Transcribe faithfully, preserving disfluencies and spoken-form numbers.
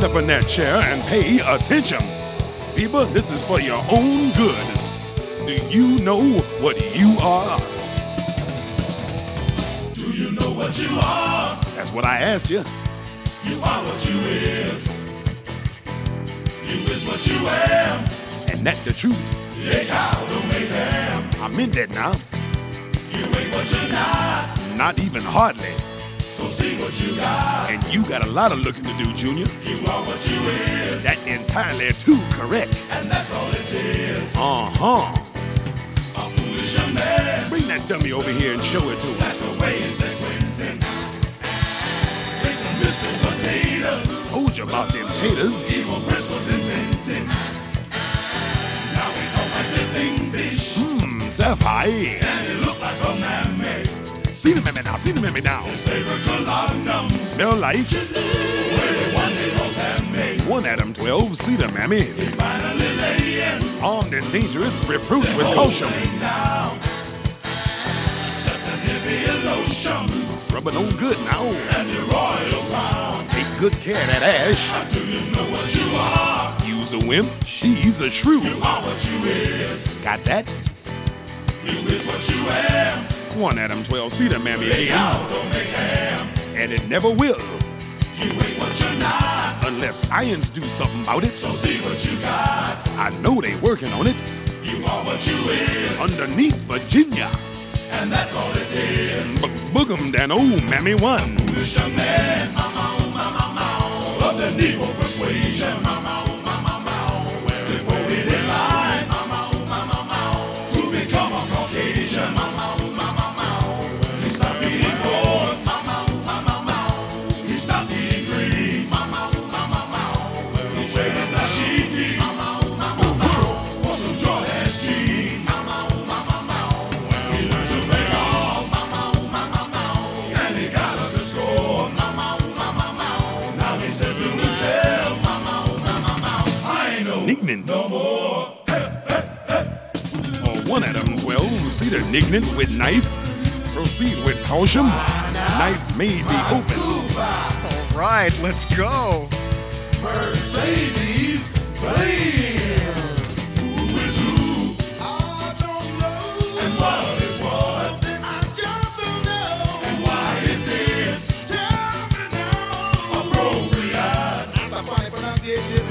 stand up in that chair and pay attention. People, this is for your own good. Do you know what you are? Do you know what you are? That's what I asked you. You are what you is. You is what you am. And that the truth. You ain't how to make ham. I meant that now. You ain't what you're not. Not even hardly. So see what you got. And you got a lot of looking to do, Junior. You are what you is. That entirely too correct. And that's all it is. Uh-huh. A foolish young man. Bring that dummy over here and show it to That's us. the way in San Quentin. Make them Mister Potatoes. Told you about them taters. Evil Prince was invented. Now we talk like living fish. Mmm, sapphire. And it look like a mammy. See the mammy now, see the mammy now. His favorite colognum. Smell like Really one they call Sammy. one Adam twelve, see the mammy. He finally laying. Armed and dangerous, reproach with caution. Down. Set the Nivea lotion. Rubbing on good now. And the royal crown. Take good care of that ash. How do you know what you are? You's a wimp, she's a shrew. You are what you is. Got that? You is what you am. one Adam twelve, see the mammy Make again. out, don't make ham. And it never will, You ain't what you're not. unless science do something about it. So see what you got. I know they working on it. You are what you is. Underneath Virginia. And that's all it is. B- boogum than old mammy one. Foolish young man. Mama, oh, mama, mama. Of the Negro persuasion. Mama, oh, mama, mama. Devoted his life. Mama, oh, mama, mama. To become a Caucasian. Mama, oh, mama, mama. He stopped eating pork. Mama, oh, mama, mama. He stopped eating greens. Mama, oh, mama, mama. He traded his dashiki. Mama, oh, mama, mama. For some Jordache jeans. Mama, oh, mama, mama. He learned to play golf. Mama, oh, mama, mama. And he got up to score. Mama, oh, mama, mama. Now he says to himself, Mama, oh, mama, mama. I ain't no Nignant. no more. Or one Adam twelve, see the nignant with knife. Proceed with caution. Knife may be open. All right, let's go. Mercedes Benz. Who is who? I don't know. And what is what? I just don't know. And why is this? Tell me now. Appropriate. That's a funny pronunciation.